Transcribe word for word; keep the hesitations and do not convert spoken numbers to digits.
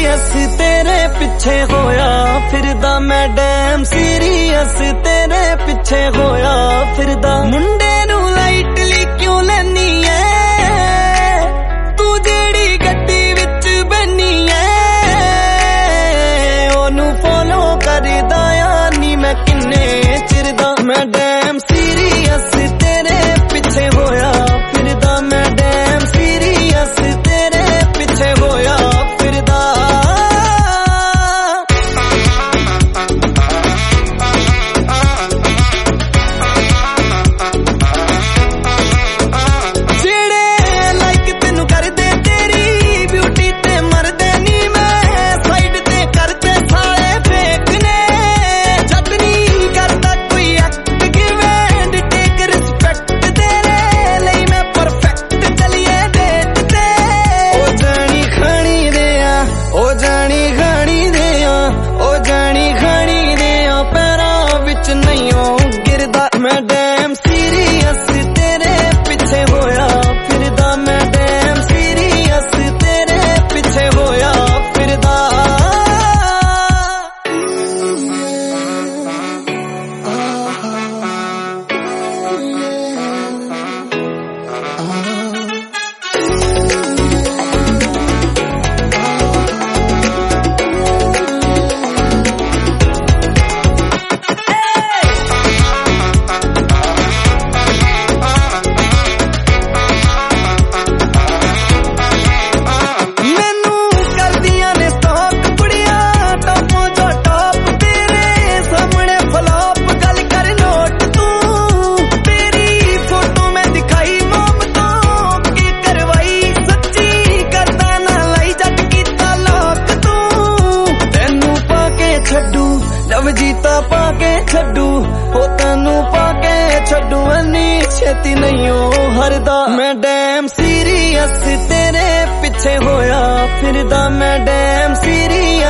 serious तेरे पिछे होया फिरदा मैं डैम सीरियस तेरे पिछे होया फिरदा मुंडे नू लाइटली क्यों लैनी है तू जेड़ी गड्डी विच बनी है ओनू फॉलो करदा आ नी मैं किन्ने चिर दा मैं डैम सीरियस तेरे पिछे होया फिरदा मैं डैम सीरियस तेरे पिछे होया फिरदा जेड़े लाइक तेनू करदे तेरी ब्यूटी ते मरदे नी मैं साइड ते करदे सारे फेक ने जद नी करदा कोई act give and take respect तेरे ਲਈ मैं परफेक्ट चलिए डेट ते ओ जानी खानी दे आ ओ जानी खानी दे आ ओ जानी खानी दे आ पैरां विच नहीं ओ गिरदा मैं डैम सीरियस तेरे पिछे होया फिरदा मैं डैम सीरियस तेरे पिछे होया फिरदा मैनू करदियां ने स्टॉक कुड़ियां टॉपों जो टॉप तेरे सामने फ्लॉप गल कर नोट तू तेरी फोटो मैं दिखाई मोम तो की करवाई सच्ची करदा ना लाई जट कीता लोक तू तैनू पाके छड्डू लव जीता पाके छड्डू ओ तैनू पाके छड्डू अन्नी छेती नहीं ओ हरदा मैं डैम सीरियस तेरे पिछे होया फिरदा मैं डैम सीरियस